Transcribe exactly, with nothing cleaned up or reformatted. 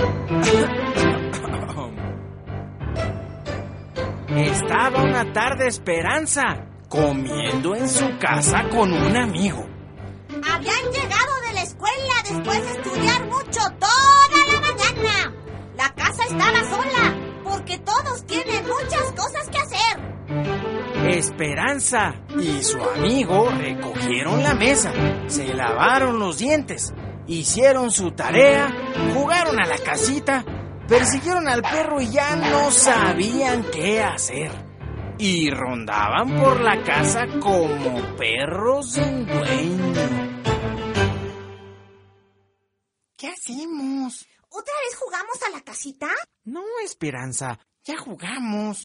Estaba una tarde Esperanza comiendo en su casa con un amigo. Habían llegado de la escuela después de estudiar mucho toda la mañana. La casa estaba sola porque todos tienen muchas cosas que hacer. Esperanza y su amigo recogieron la mesa, se lavaron los dientes, hicieron su tarea, jugaron a la casita, persiguieron al perro y ya no sabían qué hacer. Y rondaban por la casa como perros sin dueño. ¿Qué hacemos? ¿Otra vez jugamos a la casita? No, Esperanza, ya jugamos.